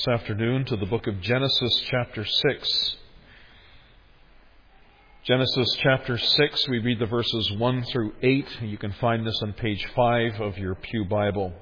This afternoon to the book of Genesis chapter 6. Genesis chapter 6, we read the verses 1 through 8. You can find this on page 5 of your Pew Bible.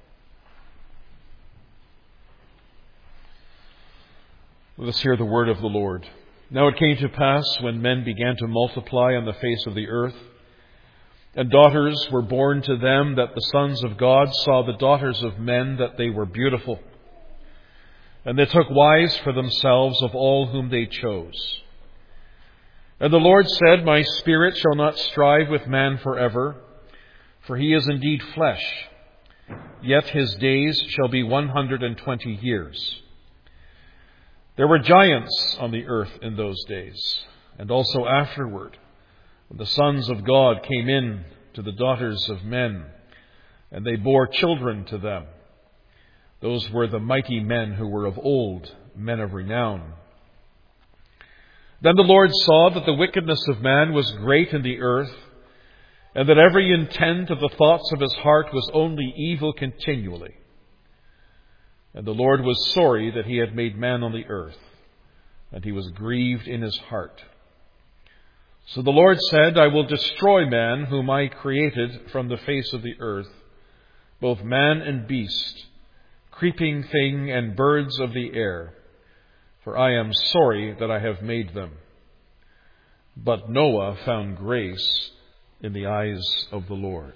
Let us hear the word of the Lord. Now it came to pass when men began to multiply on the face of the earth, and daughters were born to them, that the sons of God saw the daughters of men, that they were beautiful. And they took wives for themselves of all whom they chose. And the Lord said, My spirit shall not strive with man forever, for he is indeed flesh. Yet his days shall be 120 years. There were giants on the earth in those days, and also afterward, when the sons of God came in to the daughters of men, and they bore children to them. Those were the mighty men who were of old, men of renown. Then the Lord saw that the wickedness of man was great in the earth, and that every intent of the thoughts of his heart was only evil continually. And the Lord was sorry that he had made man on the earth, and he was grieved in his heart. So the Lord said, I will destroy man whom I created from the face of the earth, both man and beast, creeping thing and birds of the air, for I am sorry that I have made them. But Noah found grace in the eyes of the Lord.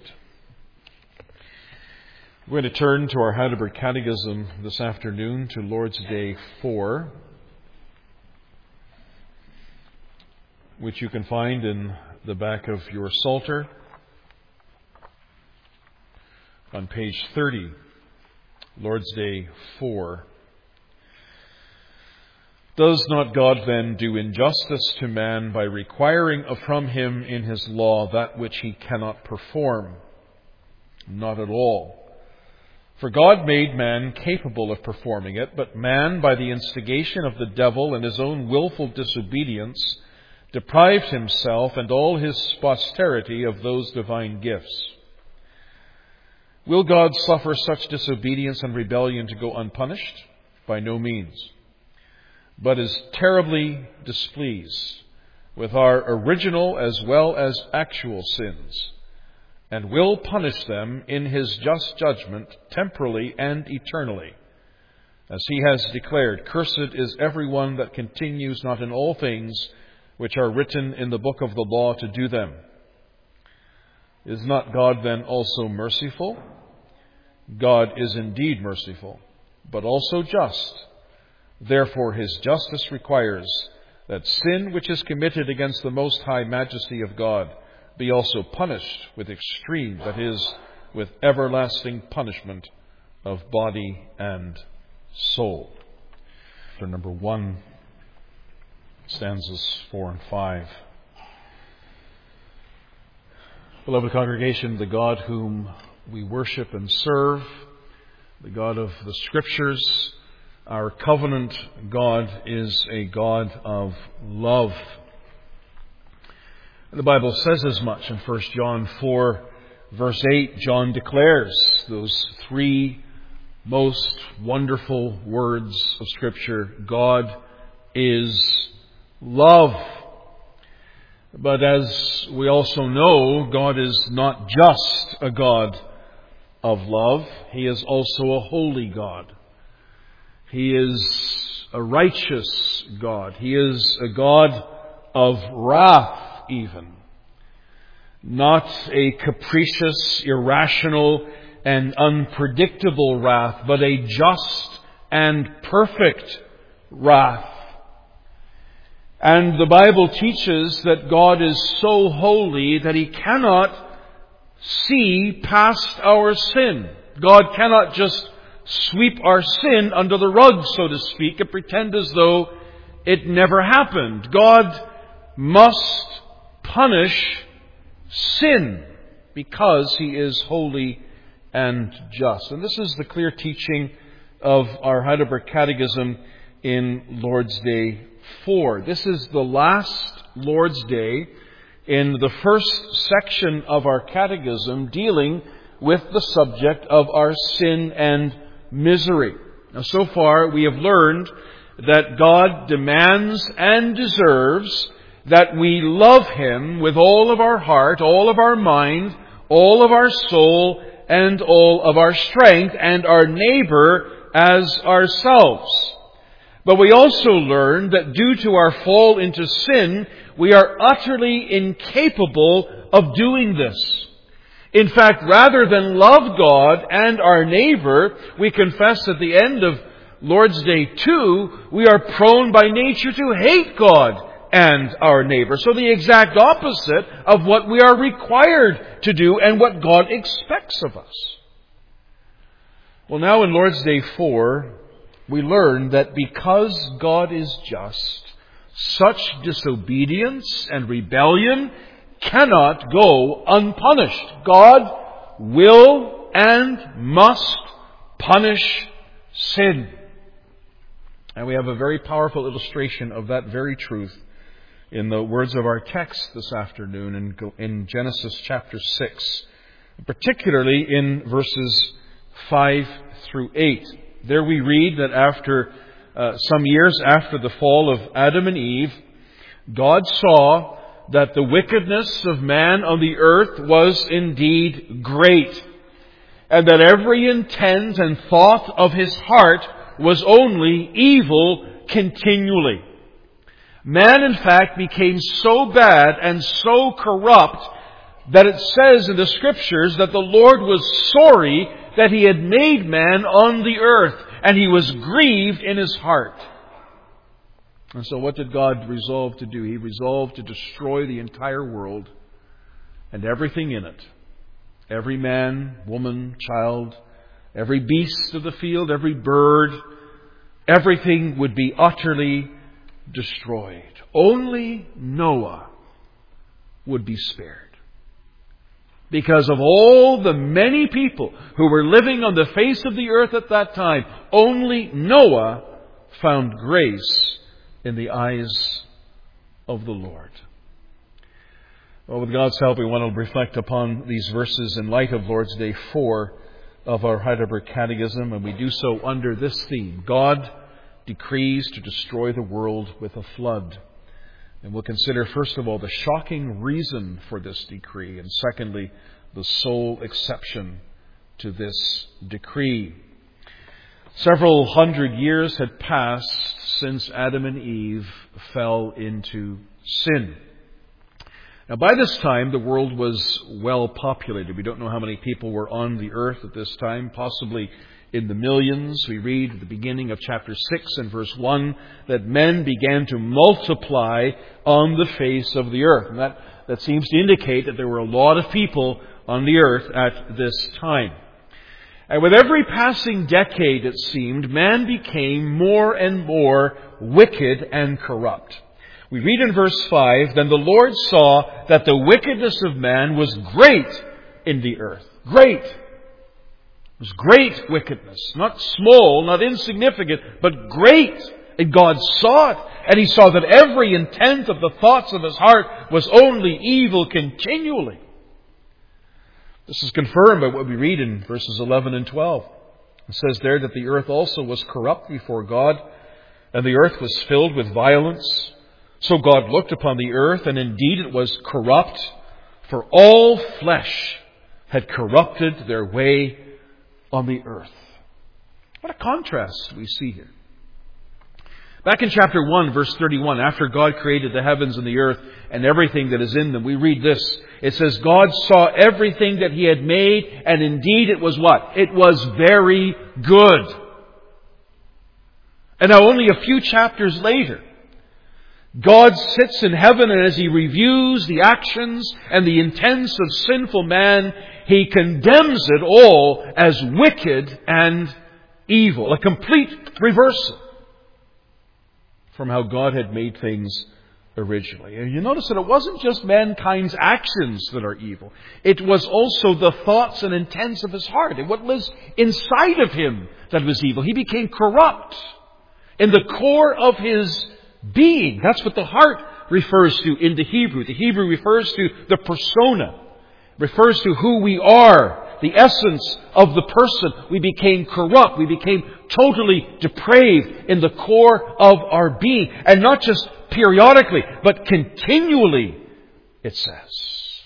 We're going to turn to our Heidelberg Catechism this afternoon to Lord's Day 4, which you can find in the back of your Psalter on page 30. Lord's Day 4. Does not God then do injustice to man by requiring from him in his law that which he cannot perform? Not at all. For God made man capable of performing it, but man, by the instigation of the devil and his own willful disobedience, deprived himself and all his posterity of those divine gifts. Will God suffer such disobedience and rebellion to go unpunished? By no means. But is terribly displeased with our original as well as actual sins, and will punish them in his just judgment temporally and eternally. As he has declared, Cursed is everyone that continues not in all things which are written in the book of the law to do them. Is not God then also merciful? God is indeed merciful, but also just. Therefore his justice requires that sin which is committed against the most high majesty of God be also punished with extreme, that is, with everlasting punishment of body and soul. Chapter number 1, stanzas 4 and 5. Beloved congregation, the God whom we worship and serve, the God of the Scriptures, our covenant God, is a God of love. And the Bible says as much in 1 John 4, verse 8. John declares those three most wonderful words of Scripture: God is love. But as we also know, God is not just a God of love. He is also a holy God. He is a righteous God. He is a God of wrath even. Not a capricious, irrational, and unpredictable wrath, but a just and perfect wrath. And the Bible teaches that God is so holy that He cannot see past our sin. God cannot just sweep our sin under the rug, so to speak, and pretend as though it never happened. God must punish sin because He is holy and just. And this is the clear teaching of our Heidelberg Catechism in Lord's Day 4. This is the last Lord's Day in the first section of our catechism dealing with the subject of our sin and misery. Now, so far we have learned that God demands and deserves that we love Him with all of our heart, all of our mind, all of our soul, and all of our strength, and our neighbor as ourselves. But we also learn that due to our fall into sin, we are utterly incapable of doing this. In fact, rather than love God and our neighbor, we confess at the end of Lord's Day 2, we are prone by nature to hate God and our neighbor. So the exact opposite of what we are required to do and what God expects of us. Well, now in Lord's Day 4, we learn that because God is just, such disobedience and rebellion cannot go unpunished. God will and must punish sin. And we have a very powerful illustration of that very truth in the words of our text this afternoon in Genesis chapter 6, particularly in verses 5 through 8. There we read that after some years after the fall of Adam and Eve, God saw that the wickedness of man on the earth was indeed great, and that every intent and thought of his heart was only evil continually. Man, in fact, became so bad and so corrupt that it says in the Scriptures that the Lord was sorry that He had made man on the earth, and He was grieved in His heart. And so what did God resolve to do? He resolved to destroy the entire world and everything in it. Every man, woman, child, every beast of the field, every bird, everything would be utterly destroyed. Only Noah would be spared. Because of all the many people who were living on the face of the earth at that time, only Noah found grace in the eyes of the Lord. Well, with God's help, we want to reflect upon these verses in light of Lord's Day 4 of our Heidelberg Catechism, and we do so under this theme: God decrees to destroy the world with a flood. And we'll consider, first of all, the shocking reason for this decree, and secondly, the sole exception to this decree. Several hundred years had passed since Adam and Eve fell into sin. Now, by this time, the world was well populated. We don't know how many people were on the earth at this time, possibly in the millions. We read at the beginning of chapter 6 and verse 1 that men began to multiply on the face of the earth. And that seems to indicate that there were a lot of people on the earth at this time. And with every passing decade, it seemed, man became more and more wicked and corrupt. We read in verse 5, "Then the Lord saw that the wickedness of man was great in the earth." Great. It was great wickedness. Not small, not insignificant, but great. And God saw it. And He saw that every intent of the thoughts of His heart was only evil continually. This is confirmed by what we read in verses 11 and 12. It says there that the earth also was corrupt before God, and the earth was filled with violence. So God looked upon the earth, and indeed it was corrupt, for all flesh had corrupted their way on the earth. What a contrast we see here. Back in chapter 1, verse 31, after God created the heavens and the earth and everything that is in them, we read this. It says, God saw everything that He had made, and indeed it was what? It was very good. And now only a few chapters later, God sits in heaven, and as He reviews the actions and the intents of sinful man, He condemns it all as wicked and evil. A complete reversal from how God had made things originally. And you notice that it wasn't just mankind's actions that are evil. It was also the thoughts and intents of his heart, and what was inside of him that was evil. He became corrupt in the core of his being. That's what the heart refers to in the Hebrew. The Hebrew refers to the persona, refers to who we are. the essence of the person. We became corrupt. We became totally depraved in the core of our being. And not just periodically, but continually, it says.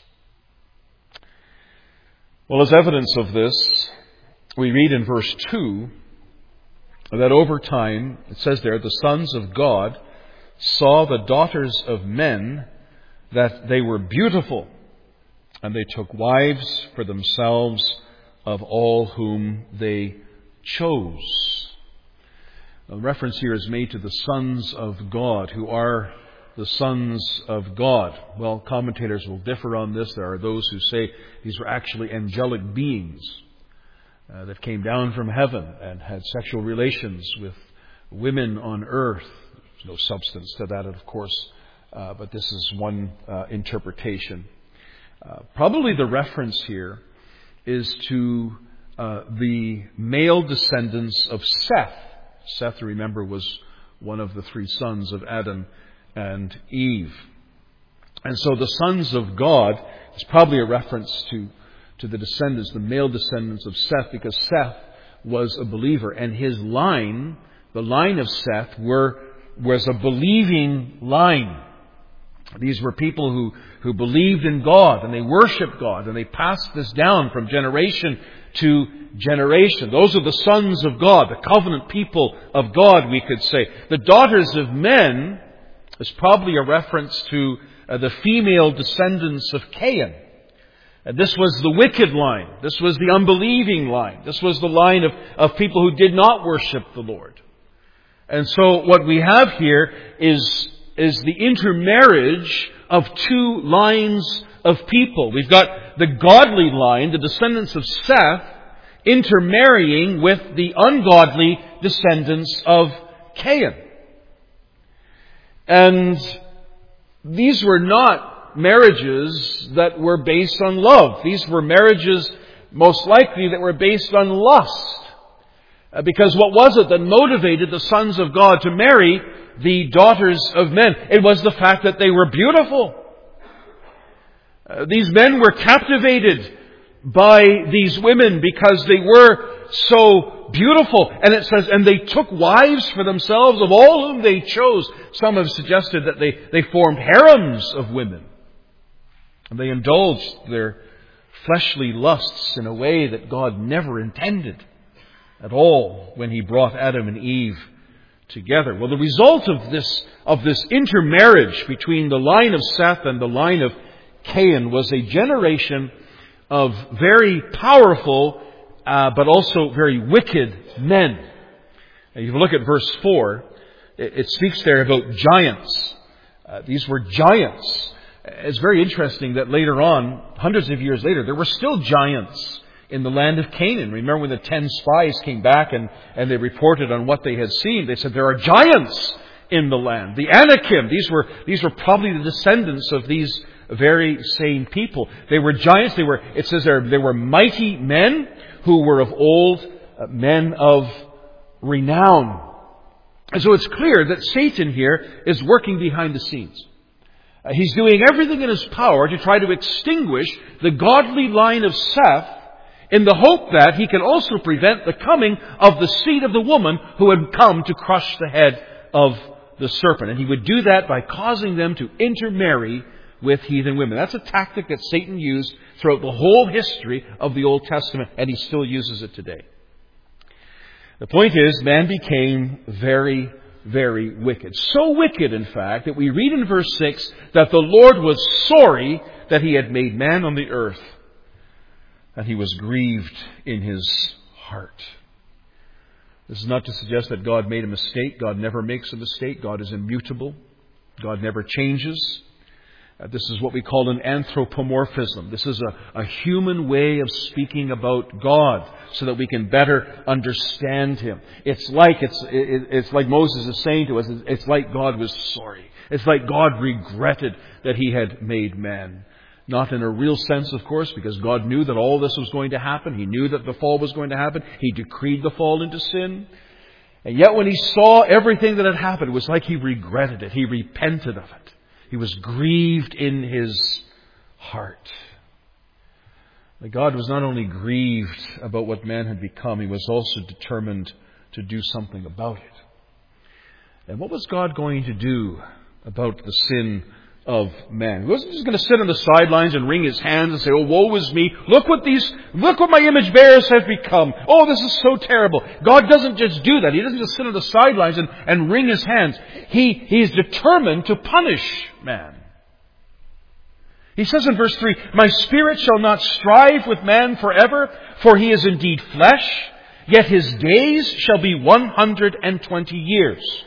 Well, as evidence of this, we read in verse 2 that over time, it says there, the sons of God saw the daughters of men, that they were beautiful, and they took wives for themselves of all whom they chose. A reference here is made to the sons of God. Who are the sons of God? Well, commentators will differ on this. There are those who say these were actually angelic beings that came down from heaven and had sexual relations with women on earth. There's no substance to that, of course, but this is one interpretation. Probably the reference here is to the male descendants of Seth. Seth, remember, was one of the three sons of Adam and Eve. And so the sons of God is probably a reference to the descendants, the male descendants of Seth, because Seth was a believer. And his line, the line of Seth, was a believing line. These were people who believed in God, and they worshiped God, and they passed this down from generation to generation. Those are the sons of God, the covenant people of God, we could say. The daughters of men is probably a reference to the female descendants of Cain. And this was the wicked line. This was the unbelieving line. This was the line of people who did not worship the Lord. And so what we have here is the intermarriage of two lines of people. We've got the godly line, the descendants of Seth, intermarrying with the ungodly descendants of Cain. And these were not marriages that were based on love. These were marriages, most likely, that were based on lust. Because what was it that motivated the sons of God to marry the daughters of men? It was the fact that they were beautiful. These men were captivated by these women because they were so beautiful. And it says, and they took wives for themselves of all whom they chose. Some have suggested that they formed harems of women. And they indulged their fleshly lusts in a way that God never intended at all when He brought Adam and Eve together. Well, the result of this intermarriage between the line of Seth and the line of Cain was a generation of very powerful but also very wicked men. And if you look at verse 4, it speaks there about giants. These were giants. It's very interesting that later on, hundreds of years later, there were still giants in the land of Canaan. Remember when the 10 spies came back and they reported on what they had seen? They said, there are giants in the land. The Anakim, these were probably the descendants of these very same people. They were giants. It says they were mighty men who were of old, men of renown. And so it's clear that Satan here is working behind the scenes. He's doing everything in his power to try to extinguish the godly line of Seth in the hope that he can also prevent the coming of the seed of the woman who had come to crush the head of the serpent. And he would do that by causing them to intermarry with heathen women. That's a tactic that Satan used throughout the whole history of the Old Testament, and he still uses it today. The point is, man became very, very wicked. So wicked, in fact, that we read in verse 6 that the Lord was sorry that He had made man on the earth, and He was grieved in His heart. This is not to suggest that God made a mistake. God never makes a mistake. God is immutable. God never changes. This is what we call an anthropomorphism. This is a human way of speaking about God so that we can better understand Him. It's like Moses is saying to us, it's like God was sorry. It's like God regretted that He had made man. Not in a real sense, of course, because God knew that all this was going to happen. He knew that the fall was going to happen. He decreed the fall into sin. And yet when He saw everything that had happened, it was like He regretted it. He repented of it. He was grieved in His heart. That God was not only grieved about what man had become, He was also determined to do something about it. And what was God going to do about the sin of man? He wasn't just going to sit on the sidelines and wring His hands and say, "Oh, woe is me. Look what my image bearers have become. Oh, this is so terrible." God doesn't just do that. He doesn't just sit on the sidelines and wring His hands. He is determined to punish man. He says in verse 3, "My spirit shall not strive with man forever, for he is indeed flesh, yet his days shall be 120 years.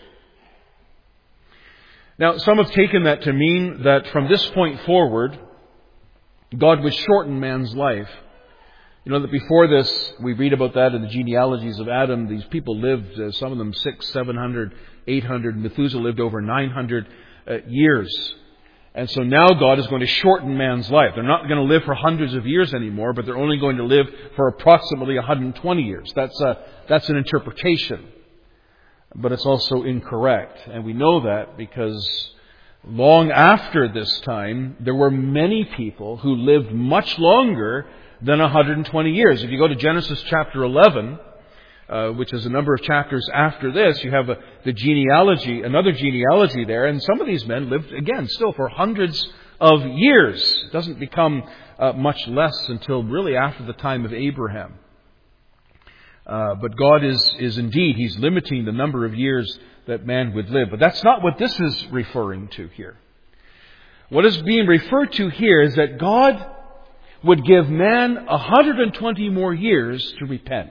Now, some have taken that to mean that from this point forward, God would shorten man's life. You know that before this, we read about that in the genealogies of Adam. These people lived, some of them 600, 700, 800. Methuselah lived over 900 years. And so now God is going to shorten man's life. They're not going to live for hundreds of years anymore, but they're only going to live for approximately 120 years. That's an interpretation. But it's also incorrect. And we know that because long after this time, there were many people who lived much longer than 120 years. If you go to Genesis chapter 11, which is a number of chapters after this, you have another genealogy there, and some of these men lived, again, still for hundreds of years. It doesn't become much less until really after the time of Abraham. But God is indeed, He's limiting the number of years that man would live. But that's not what this is referring to here. What is being referred to here is that God would give man 120 more years to repent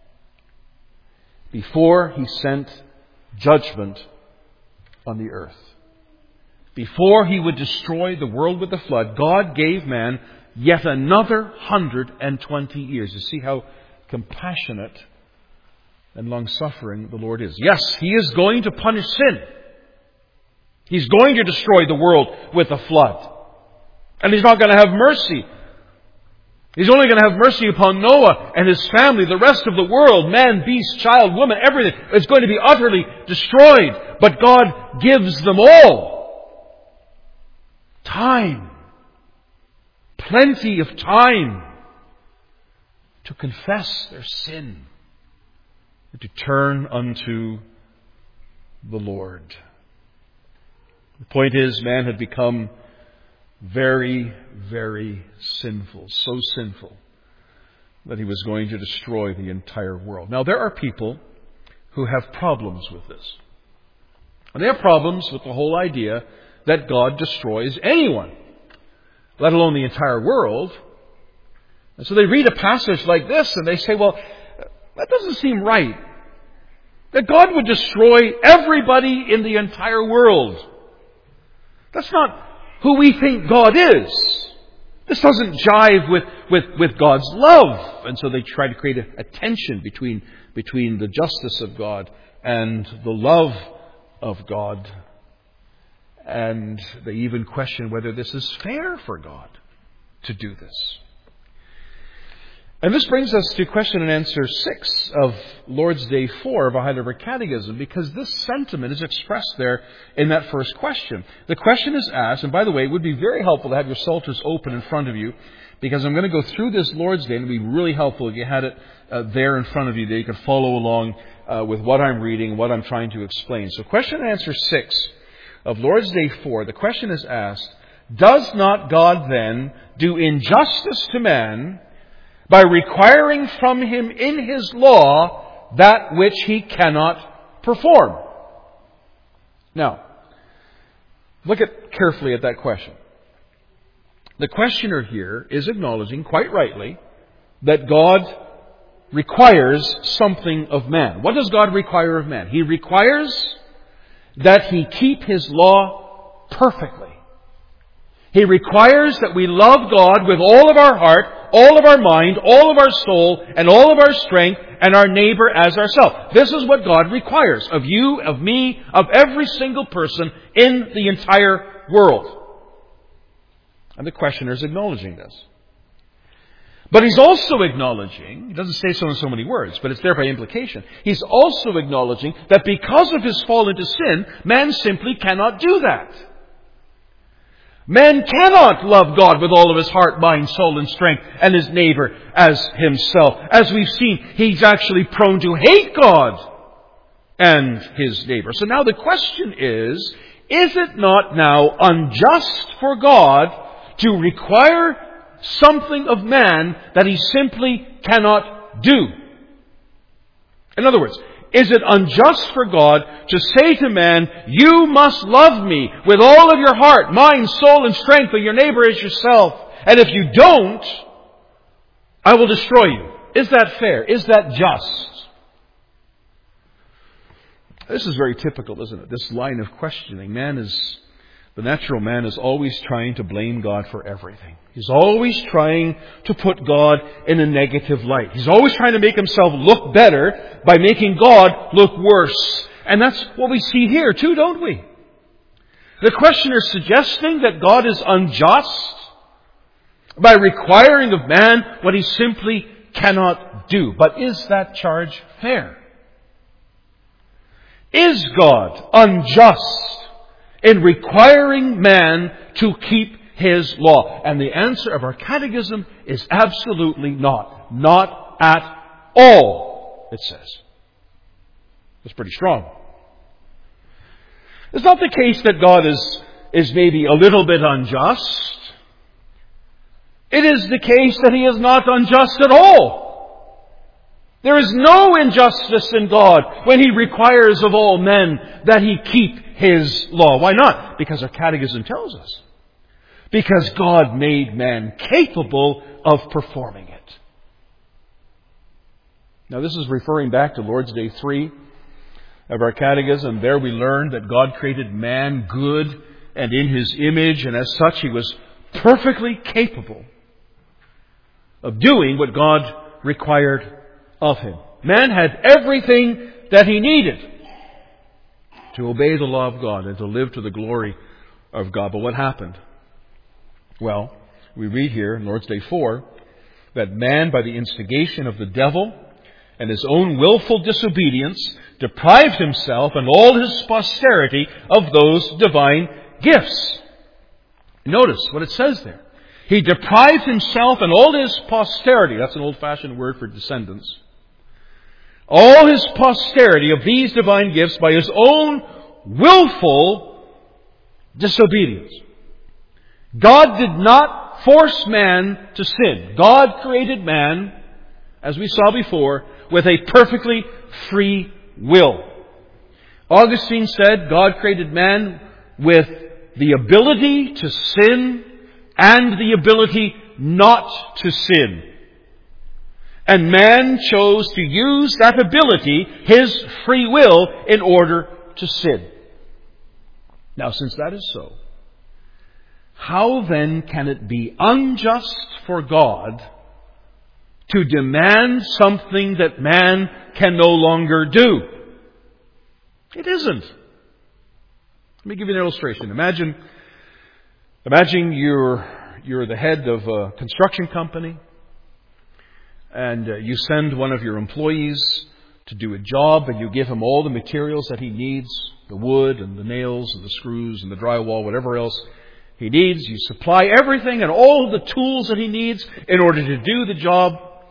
before He sent judgment on the earth. Before He would destroy the world with the flood, God gave man yet another 120 years. You see how compassionate and long-suffering the Lord is. Yes, He is going to punish sin. He's going to destroy the world with a flood. And He's not going to have mercy. He's only going to have mercy upon Noah and his family. The rest of the world, man, beast, child, woman, everything, is going to be utterly destroyed. But God gives them all time. Plenty of time to confess their sin and to turn unto the Lord. The point is, man had become very, very sinful. So sinful that he was going to destroy the entire world. Now, there are people who have problems with this. And they have problems with the whole idea that God destroys anyone, let alone the entire world. And so they read a passage like this and they say, well, that doesn't seem right. That God would destroy everybody in the entire world. That's not who we think God is. This doesn't jive with God's love. And so they try to create a tension between the justice of God and the love of God. And they even question whether this is fair for God to do this. And this brings us to question and answer 6 of Lord's Day 4 of our Heidelberg Catechism, because this sentiment is expressed there in that first question. The question is asked, and by the way, it would be very helpful to have your Psalters open in front of you, because I'm going to go through this Lord's Day, and it would be really helpful if you had it there in front of you, that you could follow along with what I'm reading, what I'm trying to explain. So question and answer 6 of Lord's Day 4, the question is asked, does not God then do injustice to man by requiring from him in His law that which he cannot perform? Now, look carefully at that question. The questioner here is acknowledging, quite rightly, that God requires something of man. What does God require of man? He requires that he keep His law perfectly. He requires that we love God with all of our heart, all of our mind, all of our soul, and all of our strength, and our neighbor as ourselves. This is what God requires of you, of me, of every single person in the entire world. And the questioner is acknowledging this. But he's also acknowledging, he doesn't say so in so many words, but it's there by implication, he's also acknowledging that because of his fall into sin, man simply cannot do that. Man cannot love God with all of his heart, mind, soul, and strength, and his neighbor as himself. As we've seen, he's actually prone to hate God and his neighbor. So now the question is it not now unjust for God to require something of man that he simply cannot do? In other words, is it unjust for God to say to man, you must love me with all of your heart, mind, soul, and strength, but your neighbor as yourself. And if you don't, I will destroy you. Is that fair? Is that just? This is very typical, isn't it? This line of questioning. The natural man is always trying to blame God for everything. He's always trying to put God in a negative light. He's always trying to make himself look better by making God look worse. And that's what we see here too, don't we? The questioner is suggesting that God is unjust by requiring of man what he simply cannot do. But is that charge fair? Is God unjust in requiring man to keep his law? And the answer of our catechism is absolutely not. Not at all, it says. It's pretty strong. It's not the case that God is maybe a little bit unjust. It is the case that he is not unjust at all. There is no injustice in God when he requires of all men that he keep his law. Why not? Because our catechism tells us. Because God made man capable of performing it. Now this is referring back to Lord's Day 3 of our catechism. There we learned that God created man good and in his image, and as such he was perfectly capable of doing what God required of him. Man had everything that he needed to obey the law of God and to live to the glory of God. But what happened? Well, we read here in Lord's Day 4 that man, by the instigation of the devil and his own willful disobedience, deprived himself and all his posterity of those divine gifts. Notice what it says there. He deprived himself and all his posterity. That's an old-fashioned word for descendants. All his posterity of these divine gifts by his own willful disobedience. God did not force man to sin. God created man, as we saw before, with a perfectly free will. Augustine said God created man with the ability to sin and the ability not to sin. And man chose to use that ability, his free will, in order to sin. Now, since that is so, how then can it be unjust for God to demand something that man can no longer do? It isn't. Let me give you an illustration. Imagine you're the head of a construction company, and you send one of your employees to do a job, and you give him all the materials that he needs, the wood and the nails and the screws and the drywall, whatever else he needs. You supply everything and all the tools that he needs in order to do the job.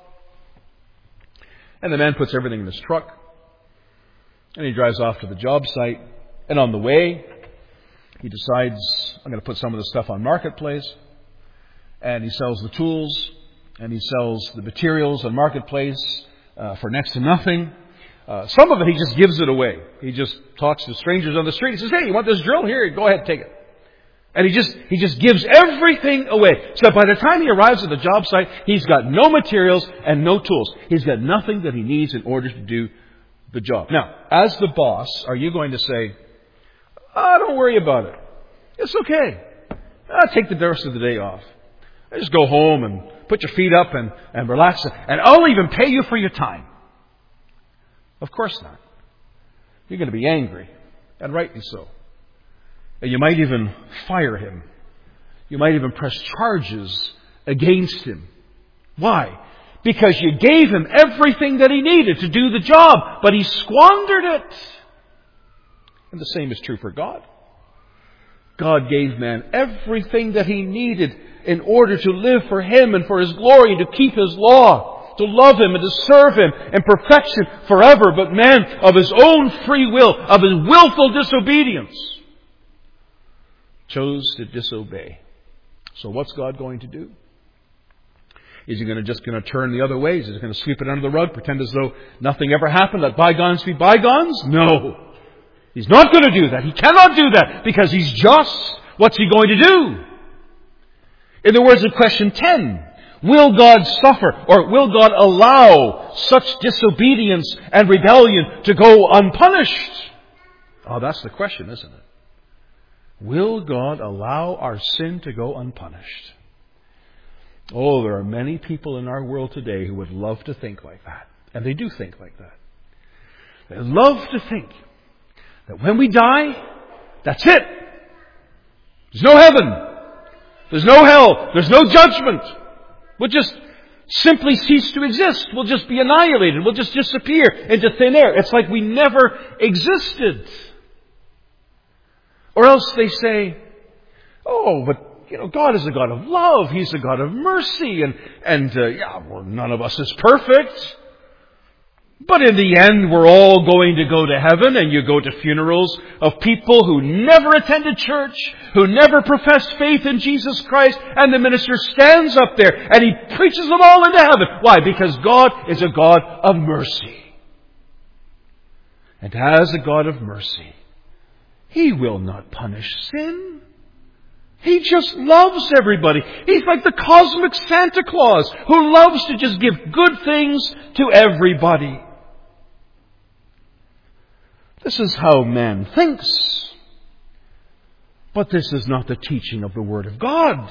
And the man puts everything in his truck, and he drives off to the job site. And on the way, he decides, I'm going to put some of the stuff on Marketplace. And he sells the tools, and he sells the materials on Marketplace for next to nothing. Some of it, he just gives it away. He just talks to strangers on the street. He says, hey, you want this drill? Here, go ahead, take it. And he just gives everything away. So by the time he arrives at the job site, he's got no materials and no tools. He's got nothing that he needs in order to do the job. Now, as the boss, are you going to say, don't worry about it. It's okay. I'll take the rest of the day off. Just go home and put your feet up and relax. And I'll even pay you for your time. Of course not. You're going to be angry. And rightly so. And you might even fire him. You might even press charges against him. Why? Because you gave him everything that he needed to do the job, but he squandered it. And the same is true for God. God gave man everything that he needed in order to live for Him and for His glory and to keep His law, to love Him and to serve Him in perfection forever. But man, of his own free will, of his willful disobedience, chose to disobey. So what's God going to do? Is He just going to turn the other ways? Is He going to sweep it under the rug, pretend as though nothing ever happened, let bygones be bygones? No. He's not going to do that. He cannot do that because He's just. What's He going to do? In the words of question 10, will God suffer or will God allow such disobedience and rebellion to go unpunished? Oh, that's the question, isn't it? Will God allow our sin to go unpunished? Oh, there are many people in our world today who would love to think like that. And they do think like that. They love to think that when we die, that's it. There's no heaven. There's no hell. There's no judgment. We'll just simply cease to exist. We'll just be annihilated. We'll just disappear into thin air. It's like we never existed. Or else they say, oh, but God is a God of love. He's a God of mercy. And none of us is perfect. But in the end, we're all going to go to heaven, and you go to funerals of people who never attended church, who never professed faith in Jesus Christ, and the minister stands up there and he preaches them all into heaven. Why? Because God is a God of mercy. And as a God of mercy, He will not punish sin. He just loves everybody. He's like the cosmic Santa Claus who loves to just give good things to everybody. This is how man thinks. But this is not the teaching of the Word of God.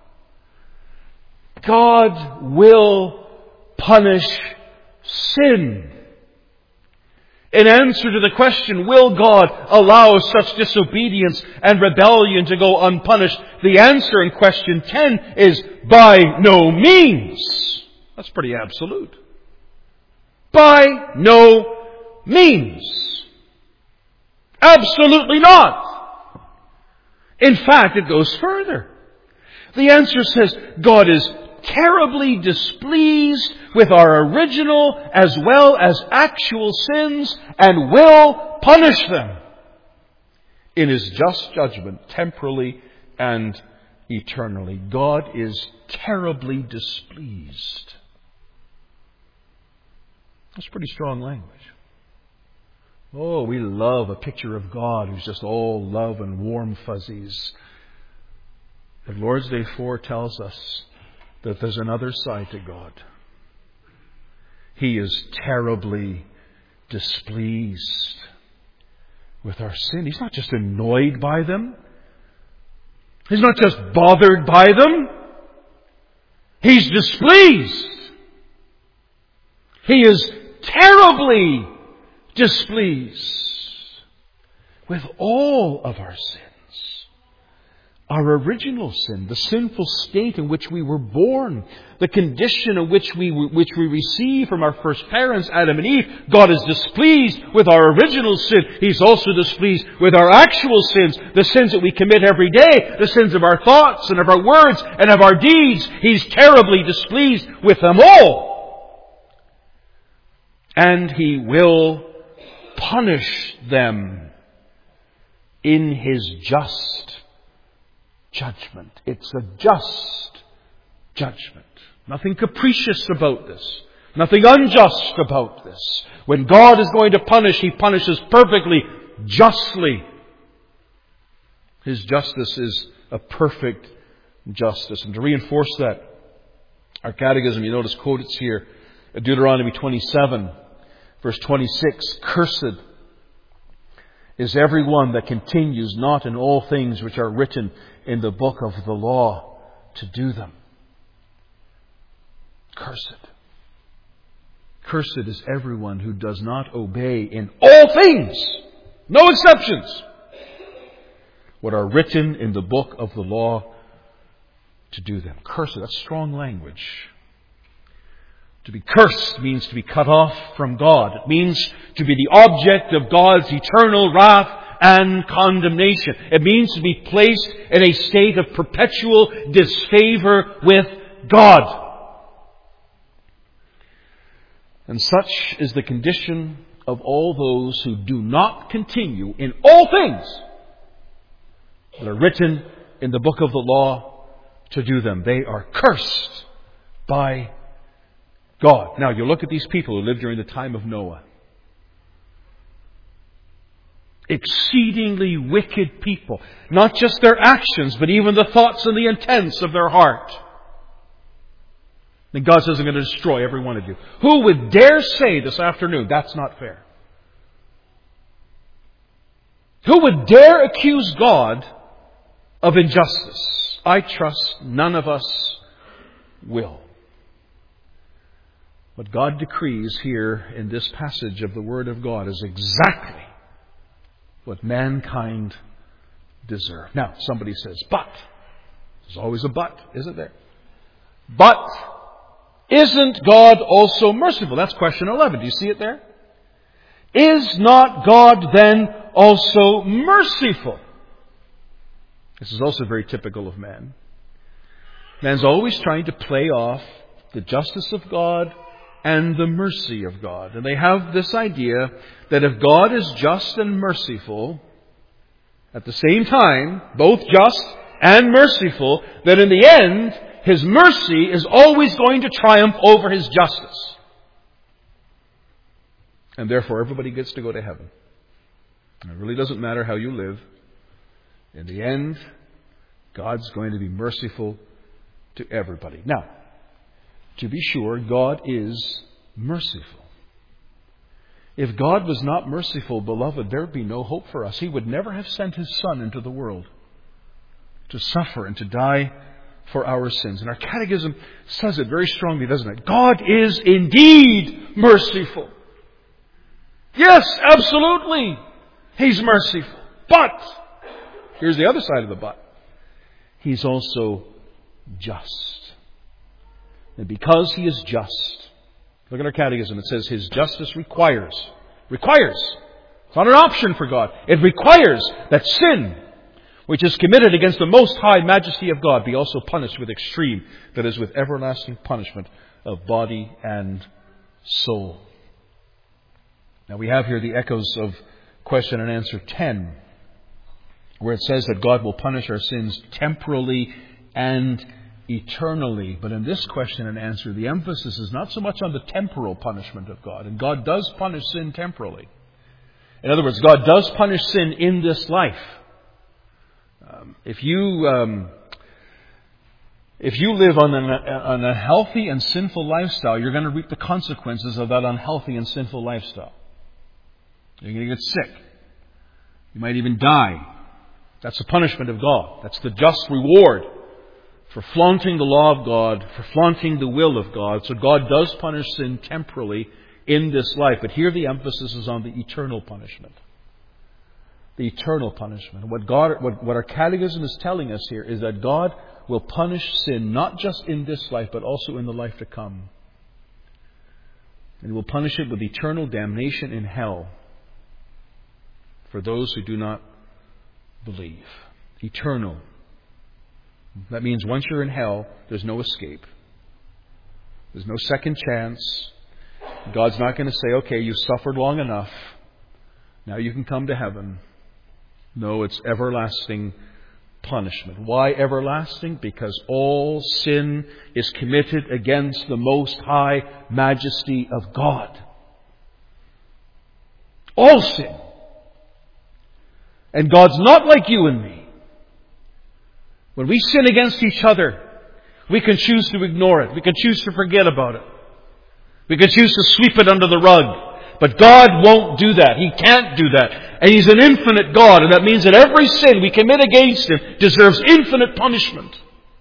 God will punish sin. In answer to the question, will God allow such disobedience and rebellion to go unpunished? The answer in question 10 is by no means. That's pretty absolute. By no means. Absolutely not. In fact, it goes further. The answer says God is terribly displeased with our original as well as actual sins and will punish them in His just judgment, temporally and eternally. God is terribly displeased. That's pretty strong language. Oh, we love a picture of God who's just all love and warm fuzzies. But Lord's Day 4 tells us that there's another side to God. He is terribly displeased with our sin. He's not just annoyed by them. He's not just bothered by them. He's displeased. He is terribly displeased with all of our sins. Our original sin, the sinful state in which we were born, the condition in which we received from our first parents, Adam and Eve. God is displeased with our original sin. He's also displeased with our actual sins, the sins that we commit every day, the sins of our thoughts and of our words and of our deeds. He's terribly displeased with them all. And He will punish them in His just judgment. It's a just judgment. Nothing capricious about this. Nothing unjust about this. When God is going to punish, He punishes perfectly, justly. His justice is a perfect justice. And to reinforce that, our catechism, you notice quoted here, Deuteronomy 27, verse 26, "Cursed is everyone that continues not in all things which are written in the book of the law to do them." Cursed. Cursed is everyone who does not obey in all things, no exceptions, what are written in the book of the law to do them. Cursed, that's strong language. To be cursed means to be cut off from God. It means to be the object of God's eternal wrath and condemnation. It means to be placed in a state of perpetual disfavor with God. And such is the condition of all those who do not continue in all things that are written in the book of the law to do them. They are cursed by God. Now, you look at these people who lived during the time of Noah. Exceedingly wicked people. Not just their actions, but even the thoughts and the intents of their heart. And God says, I'm going to destroy every one of you. Who would dare say this afternoon, that's not fair? Who would dare accuse God of injustice? I trust none of us will. What God decrees here in this passage of the Word of God is exactly what mankind deserve. Now, somebody says, but. There's always a but, isn't there? But isn't God also merciful? That's question 11. Do you see it there? Is not God then also merciful? This is also very typical of man. Man's always trying to play off the justice of God and the mercy of God. And they have this idea that if God is just and merciful, at the same time, both just and merciful, that in the end, His mercy is always going to triumph over His justice. And therefore, everybody gets to go to heaven. It really doesn't matter how you live. In the end, God's going to be merciful to everybody. Now, to be sure, God is merciful. If God was not merciful, beloved, there would be no hope for us. He would never have sent His Son into the world to suffer and to die for our sins. And our catechism says it very strongly, doesn't it? God is indeed merciful. Yes, absolutely. He's merciful. But, here's the other side of the but. He's also just. And because He is just, look at our catechism. It says His justice requires. It's not an option for God. It requires that sin, which is committed against the most high majesty of God, be also punished with extreme, that is, with everlasting punishment of body and soul. Now we have here the echoes of question and answer 10, where it says that God will punish our sins temporally and eternally. But in this question and answer, the emphasis is not so much on the temporal punishment of God. And God does punish sin temporally. In other words, God does punish sin in this life. If you live on an unhealthy and sinful lifestyle, you're going to reap the consequences of that unhealthy and sinful lifestyle. You're going to get sick. You might even die. That's the punishment of God. That's the just reward for flaunting the law of God, for flaunting the will of God. So God does punish sin temporally in this life. But here the emphasis is on the eternal punishment. The eternal punishment. What our catechism is telling us here is that God will punish sin not just in this life, but also in the life to come. And He will punish it with eternal damnation in hell for those who do not believe. Eternal. That means once you're in hell, there's no escape. There's no second chance. God's not going to say, okay, you suffered long enough. Now you can come to heaven. No, it's everlasting punishment. Why everlasting? Because all sin is committed against the most high majesty of God. All sin. And God's not like you and me. When we sin against each other, we can choose to ignore it. We can choose to forget about it. We can choose to sweep it under the rug. But God won't do that. He can't do that. And He's an infinite God. And that means that every sin we commit against Him deserves infinite punishment.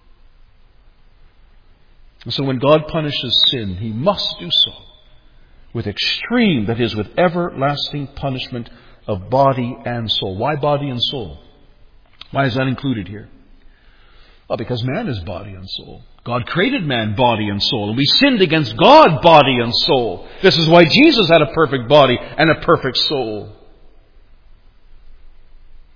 And so when God punishes sin, He must do so with extreme, that is, with everlasting punishment of body and soul. Why body and soul? Why is that included here? Well, because man is body and soul. God created man body and soul. And we sinned against God body and soul. This is why Jesus had a perfect body and a perfect soul.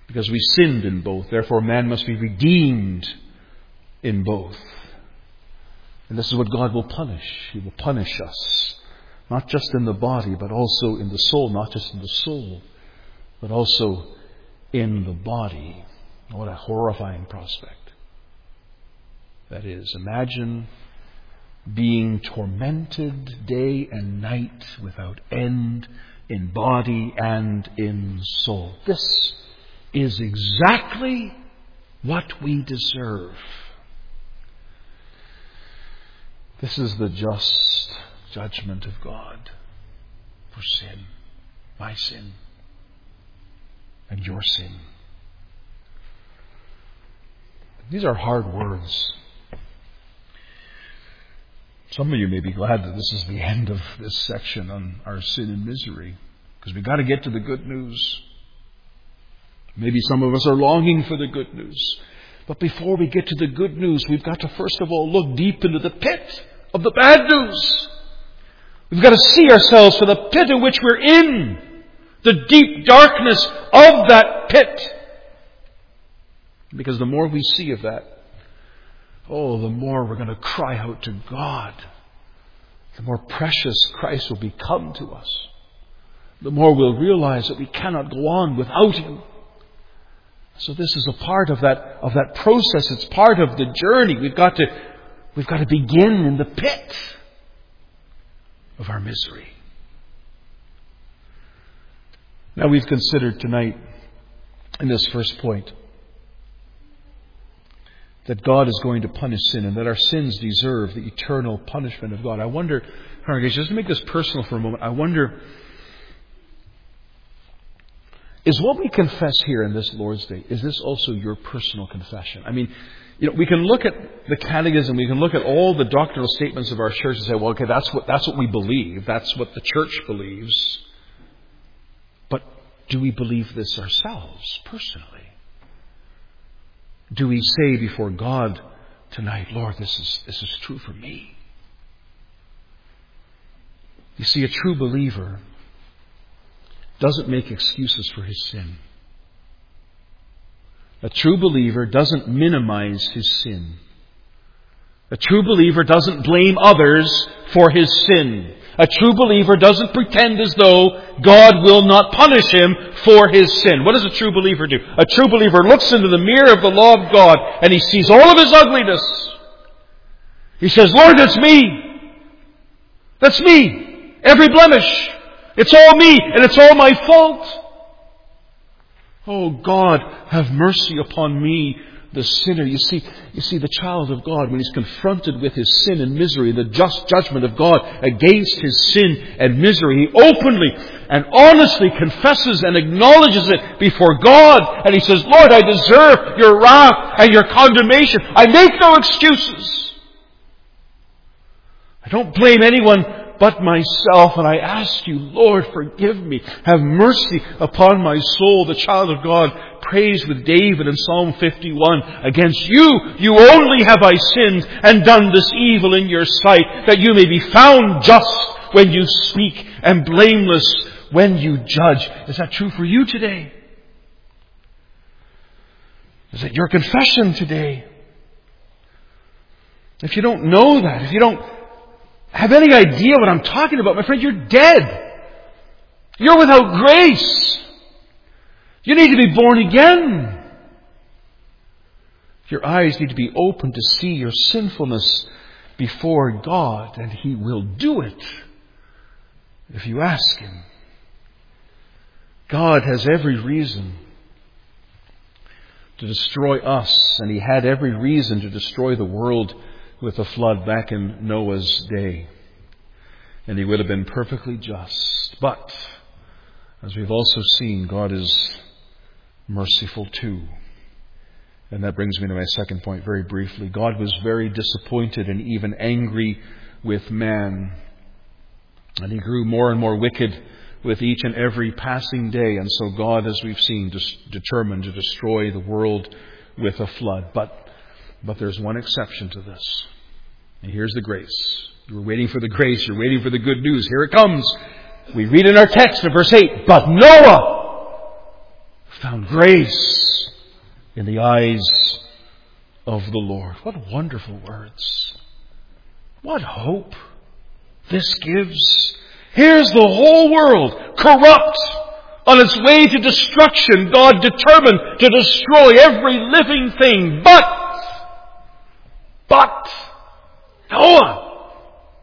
because we sinned in both. Therefore, man must be redeemed in both. And this is what God will punish. He will punish us, not just in the body, but also in the soul. Not just in the soul, but also in the body. What a horrifying prospect that is. Imagine being tormented day and night without end in body and in soul. This is exactly what we deserve. This is the just judgment of God for sin, my sin, and your sin. These are hard words. Some of you may be glad that this is the end of this section on our sin and misery, because we've got to get to the good news. Maybe some of us are longing for the good news. But before we get to the good news, we've got to first of all look deep into the pit of the bad news. We've got to see ourselves for the pit in which we're in. The deep darkness of that pit. Because the more we see of that, the more we're going to cry out to God. The more precious Christ will become to us. The more we'll realize that we cannot go on without Him. So this is a part of that process. It's part of the journey. We've got to begin in the pit of our misery. Now we've considered tonight in this first point that God is going to punish sin and that our sins deserve the eternal punishment of God. I wonder, congregation, just to make this personal for a moment, I wonder, is what we confess here in this Lord's Day, is this also your personal confession? I mean, we can look at the catechism, we can look at all the doctrinal statements of our church and say, well, okay, that's what we believe. That's what the church believes. But do we believe this ourselves, personally? Do we say before God tonight, Lord, this is true for me? You see, a true believer doesn't make excuses for his sin. A true believer doesn't minimize his sin. A true believer doesn't blame others for his sin. A true believer doesn't pretend as though God will not punish him for his sin. What does a true believer do? A true believer looks into the mirror of the law of God and he sees all of his ugliness. He says, Lord, that's me. That's me. Every blemish. It's all me and it's all my fault. Oh God, have mercy upon me, the sinner. You see, the child of God, when he's confronted with his sin and misery, the just judgment of God against his sin and misery, he openly and honestly confesses and acknowledges it before God. And he says, Lord, I deserve your wrath and your condemnation. I make no excuses. I don't blame anyone but myself, and I ask you, Lord, forgive me. Have mercy upon my soul. The child of God prays with David in Psalm 51, against you only have I sinned and done this evil in your sight, that you may be found just when you speak and blameless when you judge. Is that true for you today? Is it your confession today? If you don't know that, if you don't have any idea what I'm talking about, my friend, you're dead. You're without grace. You need to be born again. Your eyes need to be open to see your sinfulness before God, and He will do it if you ask Him. God has every reason to destroy us, and He had every reason to destroy the world with a flood back in Noah's day. And He would have been perfectly just. But, as we've also seen, God is merciful too. And that brings me to my second point very briefly. God was very disappointed and even angry with man. And He grew more and more wicked with each and every passing day. And so God, as we've seen, determined to destroy the world with a flood. But there's one exception to this. And here's the grace. You were waiting for the grace. You're waiting for the good news. Here it comes. We read in our text in verse 8, but Noah found grace in the eyes of the Lord. What wonderful words. What hope this gives. Here's the whole world corrupt on its way to destruction. God determined to destroy every living thing. But Noah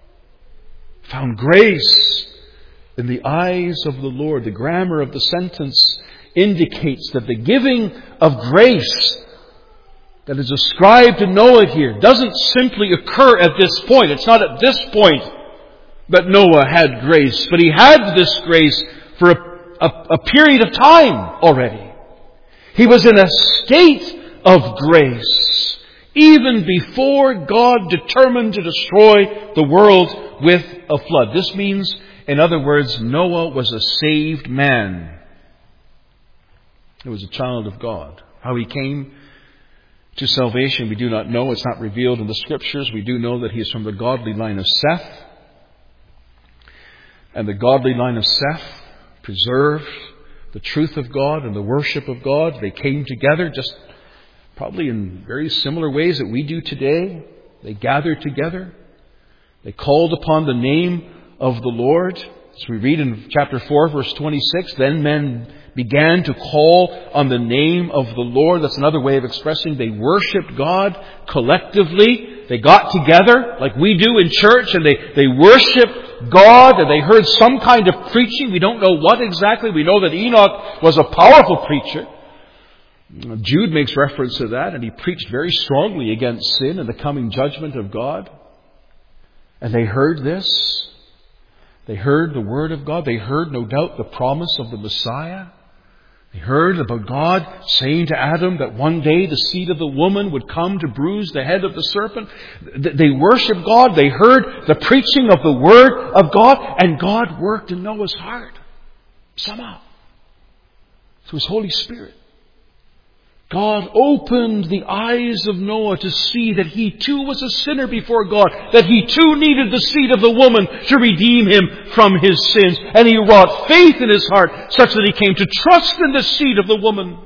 found grace in the eyes of the Lord. The grammar of the sentence indicates that the giving of grace that is ascribed to Noah here doesn't simply occur at this point. It's not at this point that Noah had grace, but he had this grace for a period of time already. He was in a state of grace even before God determined to destroy the world with a flood. This means, in other words, Noah was a saved man. He was a child of God. How he came to salvation we do not know. It's not revealed in the Scriptures. We do know that he is from the godly line of Seth. And the godly line of Seth preserved the truth of God and the worship of God. They came together just probably in very similar ways that we do today. They gathered together. They called upon the name of the Lord. As we read in chapter 4, verse 26, then men began to call on the name of the Lord. That's another way of expressing they worshiped God collectively. They got together like we do in church and they worshiped God, and they heard some kind of preaching. We don't know what exactly. We know that Enoch was a powerful preacher. Jude makes reference to that, and he preached very strongly against sin and the coming judgment of God. And they heard this. They heard the Word of God. They heard, no doubt, the promise of the Messiah. They heard about God saying to Adam that one day the seed of the woman would come to bruise the head of the serpent. They worshiped God. They heard the preaching of the Word of God. And God worked in Noah's heart. Somehow. Through His Holy Spirit. God opened the eyes of Noah to see that he too was a sinner before God, that he too needed the seed of the woman to redeem him from his sins. And he wrought faith in his heart such that he came to trust in the seed of the woman.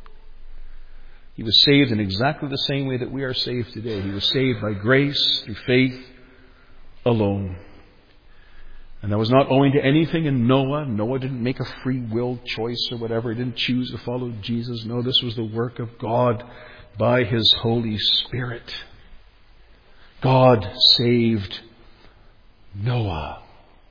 He was saved in exactly the same way that we are saved today. He was saved by grace through faith alone. And that was not owing to anything in Noah. Noah didn't make a free will choice or whatever. He didn't choose to follow Jesus. No, this was the work of God by His Holy Spirit. God saved Noah.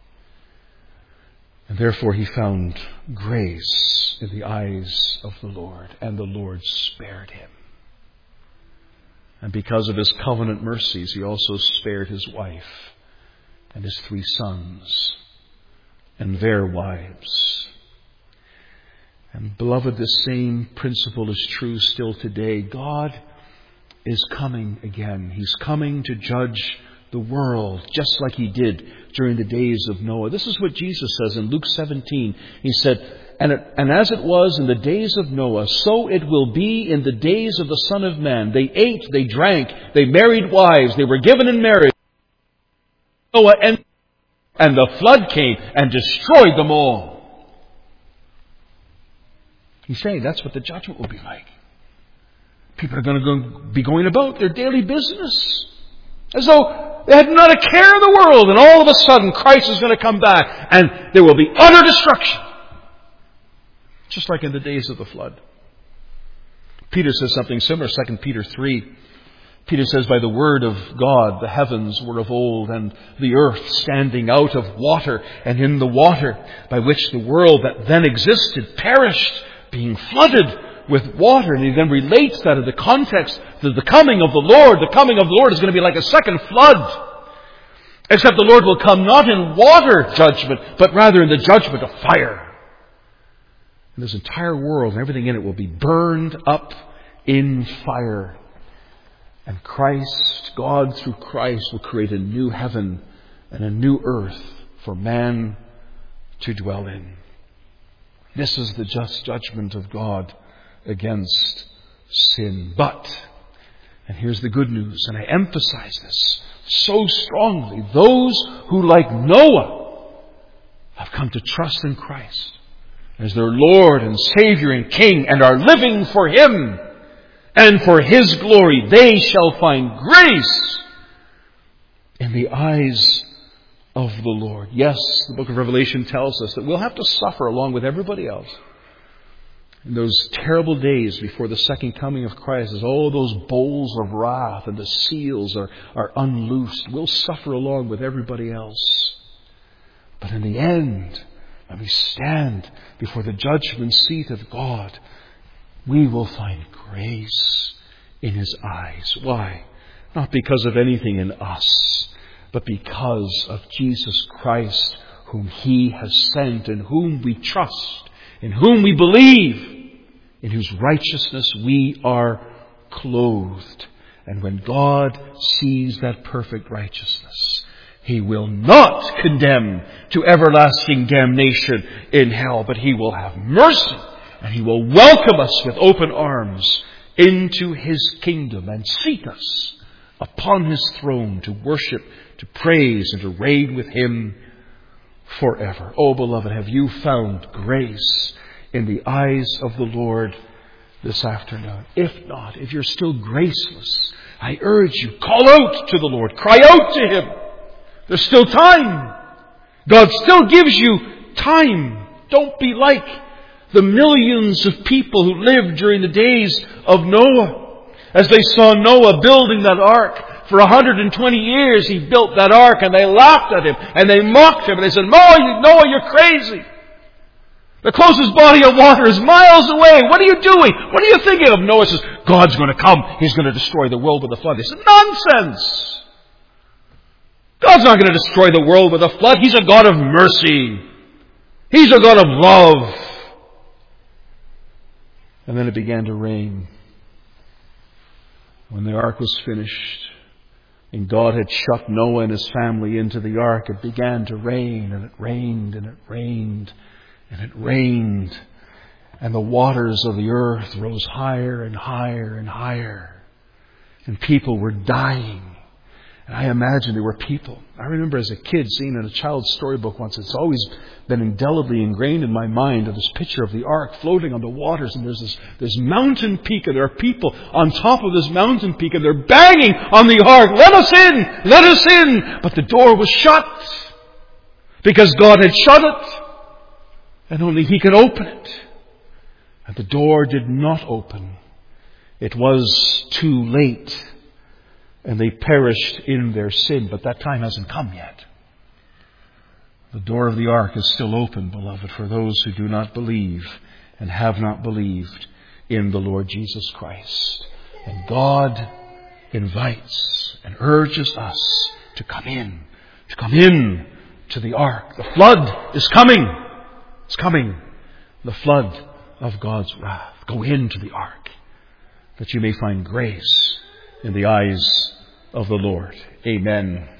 And therefore he found grace in the eyes of the Lord. And the Lord spared him. And because of His covenant mercies, He also spared his wife and his 3 sons and their wives. And beloved, this same principle is true still today. God is coming again. He's coming to judge the world just like He did during the days of Noah. This is what Jesus says in Luke 17. He said, And as it was in the days of Noah, so it will be in the days of the Son of Man. They ate, they drank, they married wives, they were given in marriage. Noah and the flood came and destroyed them all. He's saying that's what the judgment will be like. People are going to be going about their daily business as though they had not a care in the world, and all of a sudden Christ is going to come back and there will be utter destruction. Just like in the days of the flood. Peter says something similar, 2 Peter 3. Peter says, by the word of God, the heavens were of old, and the earth standing out of water, and in the water by which the world that then existed perished, being flooded with water. And he then relates that in the context that the coming of the Lord. The coming of the Lord is going to be like a second flood. Except the Lord will come not in water judgment, but rather in the judgment of fire. And this entire world and everything in it will be burned up in fire. And Christ, God through Christ, will create a new heaven and a new earth for man to dwell in. This is the just judgment of God against sin. But, and here's the good news, and I emphasize this so strongly, those who, like Noah, have come to trust in Christ as their Lord and Savior and King, and are living for Him and for His glory, they shall find grace in the eyes of the Lord. Yes, the book of Revelation tells us that we'll have to suffer along with everybody else in those terrible days before the second coming of Christ, as all those bowls of wrath and the seals are unloosed. We'll suffer along with everybody else. But in the end, when we stand before the judgment seat of God, we will find grace in His eyes. Why? Not because of anything in us, but because of Jesus Christ, whom He has sent, in whom we trust, in whom we believe, in whose righteousness we are clothed. And when God sees that perfect righteousness, He will not condemn to everlasting damnation in hell, but He will have mercy, and He will welcome us with open arms into His kingdom and seat us upon His throne to worship, to praise, and to reign with Him forever. Oh, beloved, have you found grace in the eyes of the Lord this afternoon? If not, if you're still graceless, I urge you, call out to the Lord. Cry out to Him. There's still time. God still gives you time. Don't be like the millions of people who lived during the days of Noah. As they saw Noah building that ark for 120 years, he built that ark, and they laughed at him and they mocked him and they said, Noah, you're crazy. The closest body of water is miles away. What are you doing? What are you thinking of? Noah says, God's going to come. He's going to destroy the world with a flood. They said, nonsense. God's not going to destroy the world with a flood. He's a God of mercy. He's a God of love. And then it began to rain. When the ark was finished, and God had shut Noah and his family into the ark, it began to rain, and it rained, and it rained, and it rained. And the waters of the earth rose higher and higher and higher. And people were dying. And I imagine there were people. I remember as a kid seeing in a child's storybook once, it's always been indelibly ingrained in my mind, of this picture of the ark floating on the waters, and there's this mountain peak, and there are people on top of this mountain peak, and they're banging on the ark, let us in, let us in. But the door was shut because God had shut it, and only He could open it. And the door did not open. It was too late. And they perished in their sin. But that time hasn't come yet. The door of the ark is still open, beloved, for those who do not believe and have not believed in the Lord Jesus Christ. And God invites and urges us to come in to the ark. The flood is coming. It's coming. The flood of God's wrath. Go into the ark, that you may find grace in the eyes of the Lord. Amen.